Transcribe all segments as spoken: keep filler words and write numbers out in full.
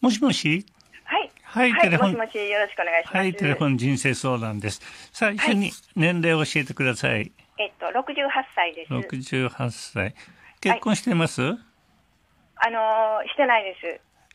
もしもし。 はい。 はい、 はい、 テレフォン。 もしもし、よろしくお願いします。 はい、テレフォン人生相談です。さあ、一緒に年齢を教えてください。はい、 えっと、ろくじゅうはっさいです。 ろくじゅうはっさい。結婚してます？はい、 あのー、してないです。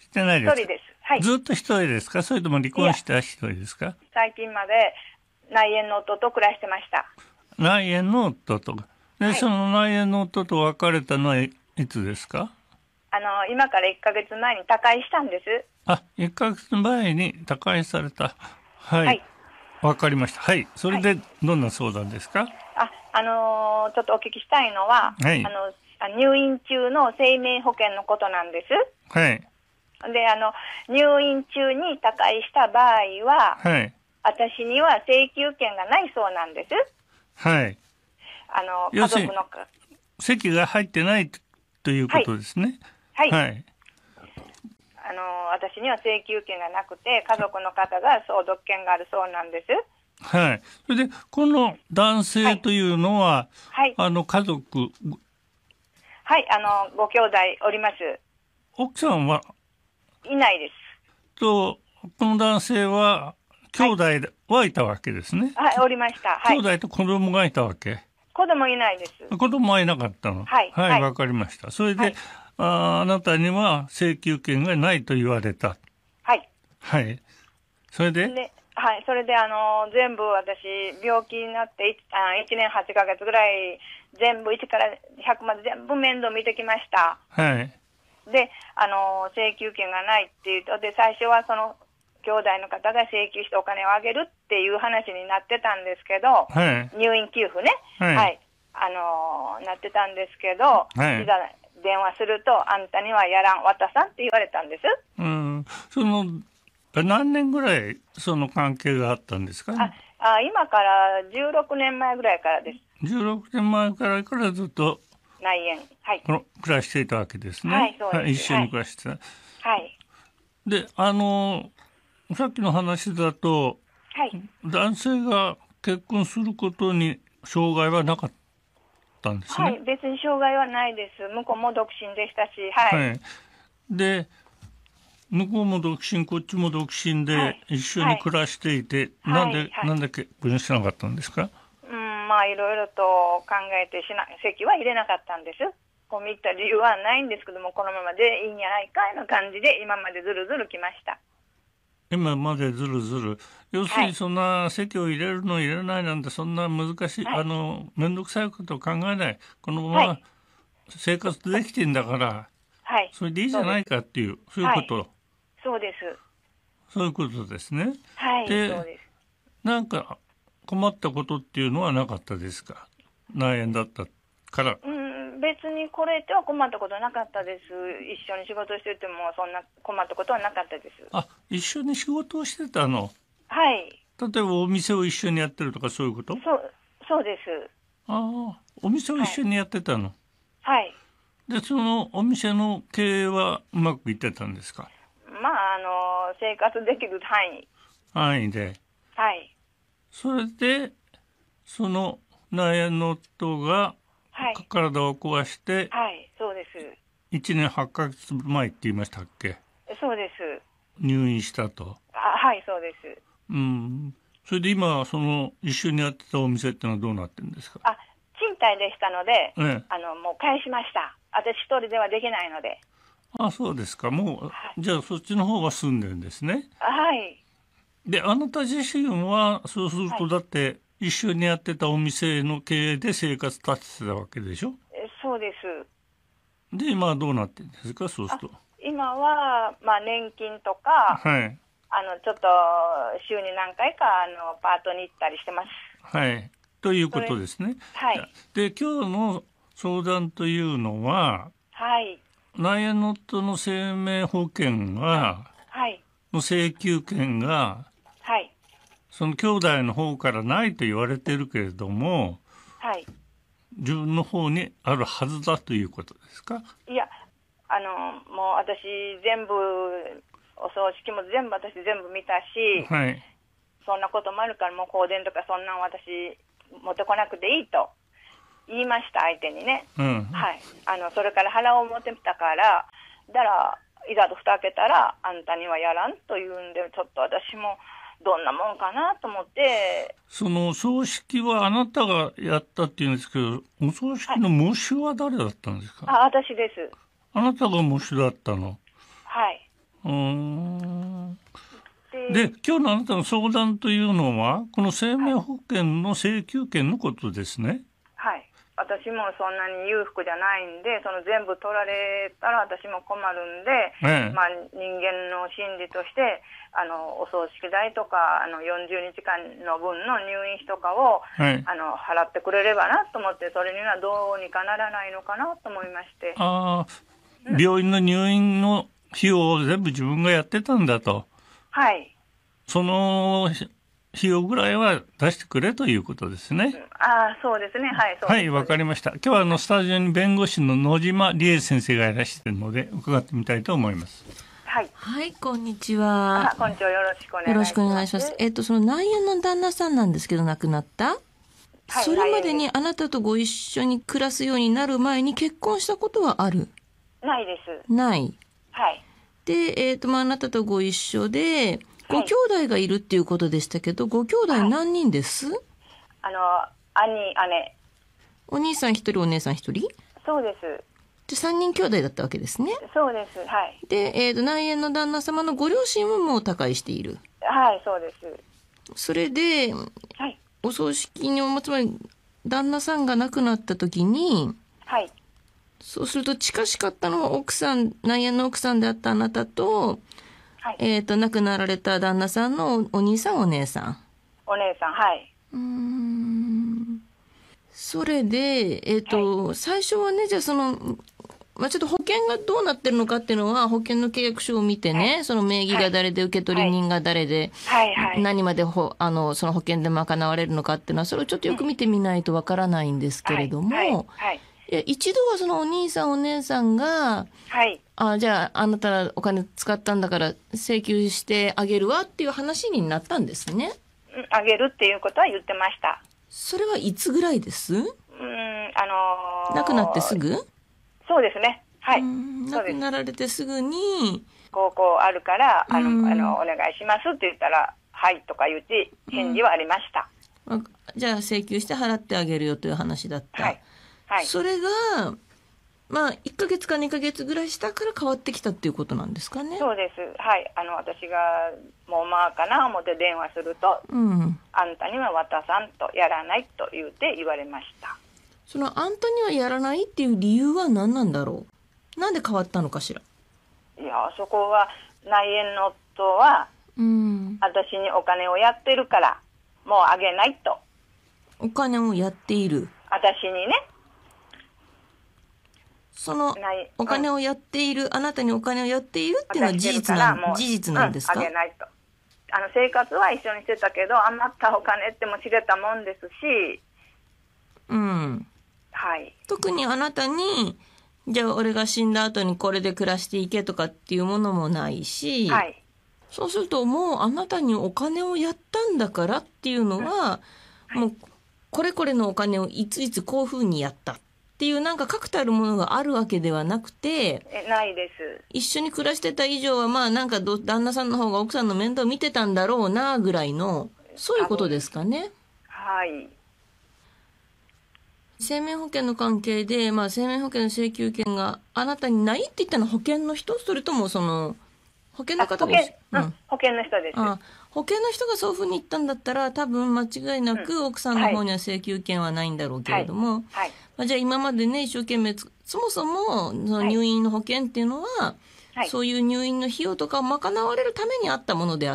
してないです。 一人です。はい。 ずっと一人ですか？それとも離婚した一人ですか？ 最近まで内縁の夫と暮らしてました。 内縁の夫と。で、 はい、 その内縁の夫と別れたのはいつですか？ あのー、今からいっかげつまえに他界したんです。 あ、いっかげつまえに他界された。はい。はい、わかりました。はい。それでどんな相談ですか？はい、 あ、あのー、ちょっとお聞きしたいのは、はい、あの入院中の生命保険のことなんです。 はい。 で、あの入院中に他界した場合は、はい、私には請求権がないそうなんです。 はい。 あの家族の籍が入ってないということですね。 はい。はい。はい、あの私には請求権がなくて、家族の方が相続権があるそうなんです。 はい。それでこの男性というのは、はい、あの家族、 はい、あのご兄弟おります。 奥さんはいないです。 と、この男性は兄弟はいたわけですね。 はい、はい、おりました。 はい、兄弟と子供がいたわけ。 子供いないです。 子供はいなかったの。はい、はい、わ、はい、かりました。それで、はい、あ、あなたには請求権がないと言われた。 はい。 はい。それで、 で、はい、それであの全部私病気になって 1, 1年はちかげつぐらい全部いちからひゃくまで全部面倒見てきました。 はい。 で、あの請求権がないっていうと、で最初はその兄弟の方が請求してお金をあげるっていう話になってたんですけど、 はい、 入院給付ね、はい、はい、あのー、なってたんですけど、はい、いざ電話すると、あんたにはやらん、渡さんって言われたんです。 うん、その何年ぐらいその関係があったんですかね？ ああ、今からじゅうろくねんまえぐらいからです。 じゅうろくねんまえからからずっと内縁、はい、 この暮らしていたわけですね。 はい、そうです。はい、 一緒に暮らしてた。はい。 はい、 で、あのさっきの話だと、はい、男性が結婚することに障害はなかったんですね。 はい、別に障害はないです。向こうも独身でしたし、はい。はい、 で、向こうも独身、こっちも独身で一緒に暮らしていて、はい、なんで、はいはい、なんで結婚しなかったんですか？ うん、まあいろいろと考えてしな、籍は入れなかったんです。こういった理由はないんですけども、このままでいいんじゃないかいの感じで今までずるずる来ました。 今までずるずる、要するにそんな籍を入れるの入れないなんて、そんな難しい、はい、あの面倒くさいことを考えない、このまま生活できてんだから、はい、それでいいじゃないかっていう、そういうこと、はい、 そうです。 そういうことですね。 はい、 で、 そうです。 なんか困ったことっていうのはなかったですか？内縁だったから。 うん、別にこれっては困ったことなかったです。一緒に仕事しててもそんな困ったことはなかったです。 あ、一緒に仕事をしてたの？ はい。 例えばお店を一緒にやってるとかそういうこと？ そう、そうです。 ああ、お店を一緒にやってたの？ はい。 で、そのお店の経営はうまくいってたんですか？ まあ、あの、生活できる範囲。 範囲で。 はい。 それで、その内縁の夫が、はい、体を壊して、 はい、そうです。 いちねんはちかげつまえって言いましたっけ？ そうです。 入院したと。 あ、はい、そうです。 うん。それで今、その一緒にやってたお店ってのはどうなってるんですか？ あ、賃貸でしたので、ええ、あの、もう返しました。私一人ではできないので。 あ、そうですか。もう、はい、じゃあそっちの方は住んでるんですね。 はい。 で、あなた自身は、そうするとだって、はい、一緒にやってたお店の経営で生活立ててたわけでしょ？ え、そうです。 で、今はどうなってるんですか？そうすると。 今は、まあ、年金とか、はい、あの、ちょっと、週に何回か、あの、パートに行ったりしてます。 はい。ということですね。 はい。 で、今日の相談というのは、 はい。 内縁の夫の生命保険は、はい。の請求権が、はい。その兄弟の方からないと言われているけれども、はい。自分の方にあるはずだということですか？ いや、あの、もう私全部、お葬式も全部私全部見たし、はい。そんなこともあるからもう香典とかそんなん私持ってこなくていいと言いました、相手にね。うん。はい。あの、それから腹を持ってたから、だから、 いざと蓋開けたらあんたにはやらんというんで、ちょっと私もどんなもんかなと思って。 そのお葬式はあなたがやったっていうんですけど、お葬式の喪主は誰だったんですか？ はい、あ、私です。 あなたが喪主だったの？ はい。 うーん。で、今日のあなたの相談というのは、この生命保険の請求権のことですね。 はい。私もそんなに裕福じゃないんで、その全部取られたら私も困るんで、ええ、まあ、人間の心理としてあのお葬式代とかあのよんじゅうにちかんの分の入院費とかを、はい、あの払ってくれればなと思って、それにはどうにかならないのかなと思いまして。 ああ、病院の入院の費用を全部自分がやってたんだと。 はい。 その費用ぐらいは出してくれということですね。 ああ、そうですね。はい。 はい、わかりました。今日はあのスタジオに弁護士の野島理恵先生がいらしているので伺ってみたいと思います。 はい。 はい、こんにちは。 あ、こんにちは。よろしくお願いします。 よろしくお願いします。えっと、その内縁の旦那さんなんですけど、亡くなった。はい、それまでにあなたとご一緒に暮らすようになる前に結婚したことはある？ ないです。 ない。 はい。 で、えっと、まあ、あなたとご一緒で、ご兄弟がいるっていうことでしたけど、ご兄弟何人です？はい、 あの、兄、姉。 お兄さん一人、お姉さん一人？ そうです。 で、三人兄弟だったわけですね。 そうです。はい。 で、えっと、内縁の旦那様のご両親ももう他界している。 はい、そうです。 それで、はい、お葬式に、つまり、旦那さんが亡くなった時に、 はい。 そうすると近しかったのは奥さん、内縁の奥さんであったあなたと、はい、えっと、亡くなられた旦那さんの お, お兄さん、お姉さん。 お姉さん、はい。 うーん。それで、えっと、はい、最初はね、じゃあその、まあ、ちょっと保険がどうなってるのかっていうのは、保険の契約書を見てね、はい、その名義が誰で、受取人が誰で、はいはい、何までほあのその保険で賄われるのかっていうのは、それをちょっとよく見てみないとわからないんですけれども、はいはいはい、いや一度はそのお兄さんお姉さんが、はい、あじゃああなたお金使ったんだから請求してあげるわっていう話になったんですね。 あげるっていうことは言ってました。 それはいつぐらいです？うん、あのー、 亡くなってすぐ？ そうですね。はい。 亡くなられてすぐに、 こうこうあるから、あの、あの、お願いしますって言ったら、はいとか言って返事はありました。 じゃあ請求して払ってあげるよという話だった。はい。はい。それが、まあ、いっかげつかにかげつぐらいしたから変わってきたっていうことなんですかね。 そうです。はい。あの、私が、もうまあかな思って電話すると、うん、あんたには渡さんとやらないと言うて言われました。 そのあんたにはやらないっていう理由は何なんだろう？なんで変わったのかしら？ いや、そこは内縁の夫は、うん、私にお金をやってるからもうあげないと。 お金をやっている？ 私にね。 そのお金をやっている、うん、あなたにお金をやっているっていうのは事実な事実なんですか？ うん、あげないと。あの生活は一緒にしてたけど、余ったお金っても知れたもんですし、 うん。はい、特にあなたにじゃあ俺が死んだ後にこれで暮らしていけとかっていうものもないし、はい、そうするともうあなたにお金をやったんだからっていうのは、うんはい、もうこれこれのお金をいついつこういうふうにやったっていうなんか確たるものがあるわけではなくて、 えないです。 一緒に暮らしてた以上はまあなんかど旦那さんの方が奥さんの面倒を見てたんだろうなぐらいのそういうことですかね。 はい。 生命保険の関係で、まあ、生命保険の請求権があなたにないって言ったのは保険の人？それともその保険の方が、 保険、うん、保険の人です。 あ保険の人がそういうふうに言ったんだったら多分間違いなく奥さんの方には請求権はないんだろうけれども、はいはいまあ、じゃあ今までね一生懸命そもそもその入院の保険っていうのは、はい、そういう入院の費用とかを賄われるためにあったものであって、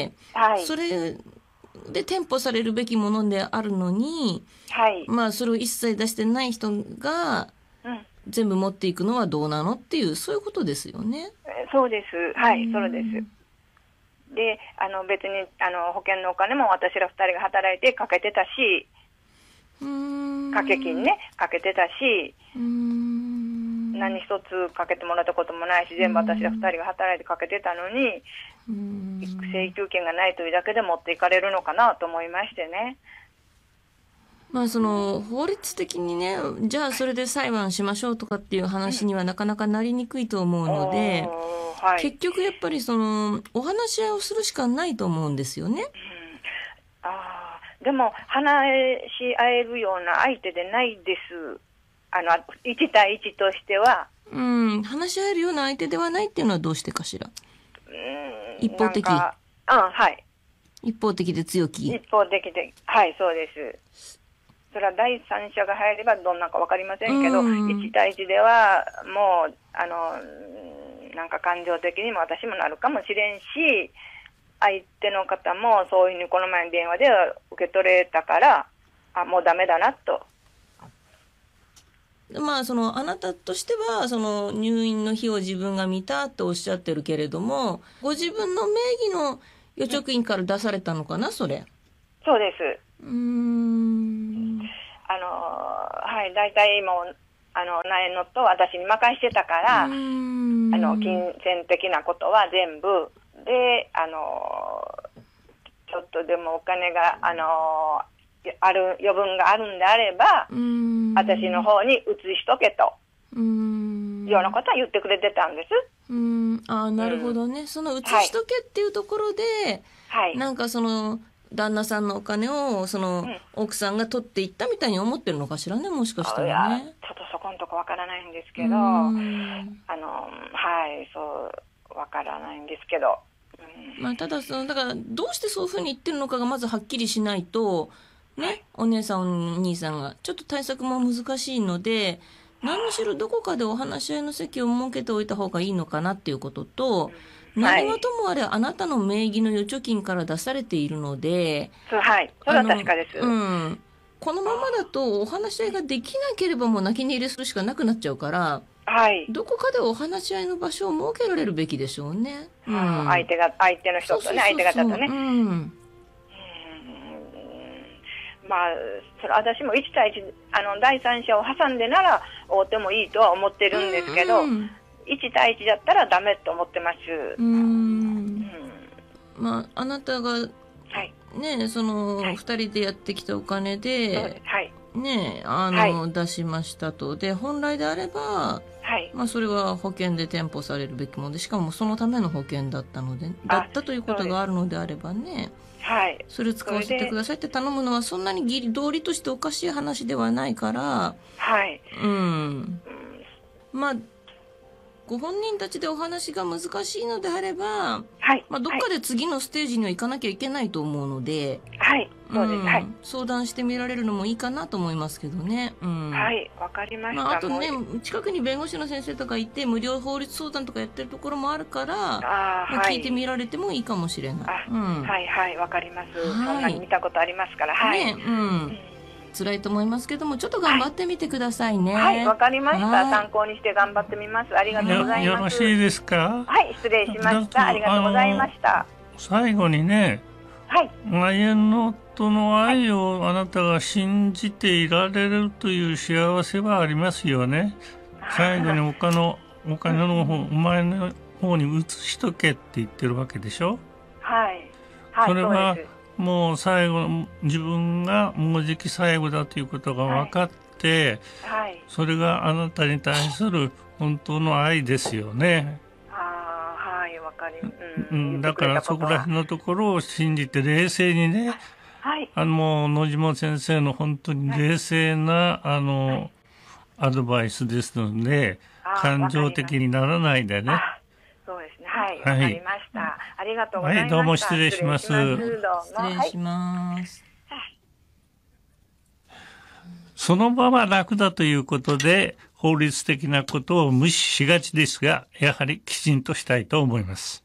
はい、それで添付されるべきものであるのに、はい、まあそれを一切出してない人が全部持っていくのはどうなのっていうそういうことですよね。 そうです。はい、そうです。で、あの別にあの保険のお金も私らふたりが働いてかけてたし、うーん掛け金ねかけてたし、うーん何一つかけてもらったこともないし、全部私らふたりが働いてかけてたのに、うーん請求権がないというだけで持っていかれるのかなと思いましてね。 うまあその法律的にね、じゃあそれで裁判しましょうとかっていう話にはなかなかなりにくいと思うので、うんはい、結局やっぱりそのお話し合いをするしかないと思うんですよね。うん、 あでも話し合えるような相手でないです。あのいち対いちとしては、 うん、話し合えるような相手ではないっていうのはどうしてかしら。うん、一方的。 あはい。 一方的で強気。 一方的で、はいそうです。それは第三者が入ればどんなか分かりませんけど、うん、いち対いちではもうあのなんか感情的にも私もなるかもしれんし、相手の方もそういうふうにこの前の電話で受け取れたから、あもうダメだなと。 まあそのあなたとしてはその入院の日を自分が見たっておっしゃってるけれども、ご自分の名義の預貯金から出されたのかな、それ。 そうです。 うーんあのはい大体もうあのなえのと私に任してたから、あの金銭的なことは全部で、あのちょっとでもお金があのある余分があるんであれば私の方に移しとけというようなことは言ってくれてたんです。 うんあなるほどね、うん、その移しとけっていうところで、はい、なんかその旦那さんのお金をその、うん、奥さんが取っていったみたいに思ってるのかしらね、もしかしたらね。 ちょっとそこのとこわからないんですけど、あのはいそうわからないんですけど、 うんまあ、ただそのだからどうしてそういうふうに言ってるのかがまずはっきりしないとね、はい、お姉さんお兄さんがちょっと対策も難しいので、何にしろどこかでお話し合いの席を設けておいた方がいいのかなっていうことと、うん何はともあれあなたの名義の預貯金から出されているので、 はい、それは確かです。 うん、このままだとお話し合いができなければもう泣き寝入れするしかなくなっちゃうから、はい、どこかでお話し合いの場所を設けられるべきでしょうね。 うん、相手が相手の人とね、相手方とね。うん、うんまあそれ私もいち対いちあの第三者を挟んでなら会うてもいいとは思ってるんですけど。うんうんいち対いちだったらダメと思ってます。うーん、うん、 まああなたが、はい、ねその、はい、ふたりでやってきたお金で、はい、ねあの、はい、出しましたと。で本来であれば、はいまあ、それは保険で添付されるべきもので、しかもそのための保険だったのでだったということがあるのであればね、はい、それを使わせてくださいって頼むのはそんなに義理道理としておかしい話ではないから、はいうん、まあご本人たちでお話が難しいのであれば、はいまあ、どっかで次のステージには行かなきゃいけないと思うので、はいそうです、うんはい、相談してみられるのもいいかなと思いますけどね。うん、 はいわかりました。 まあ、あとね近くに弁護士の先生とかいて無料法律相談とかやってるところもあるから、あ、まあ、聞いてみられてもいいかもしれない。 あ、うん、はいはいわかります、はい、そんなに見たことありますから、はいねうんうん辛いと思いますけどもちょっと頑張ってみてくださいね。 はいわ、はい、かりました。参考にして頑張ってみます。ありがとうございます。 よ, よろしいですか。 はい失礼しました。ありがとうございました。 最後にね、はい、ナエノとの愛をあなたが信じていられるという幸せはありますよね。最後にお金のお金の方お前の方に移しとけって言ってるわけでしょ。はい、はい、それはもう最後自分がもうじき最後だということが分かって、はいはい、それがあなたに対する本当の愛ですよね。 あはいわかり、 うん、だからそこら辺のところを信じて冷静にね、はい、あの野島先生の本当に冷静な、はい、あの、はい、アドバイスですので感情的にならないでね。 そうですね。はい、わ、はい、かりました。ありがとうございました。はい、 どうも失礼します。失礼します。 そのまま楽だということで法律的なことを無視しがちですが、やはりきちんとしたいと思います。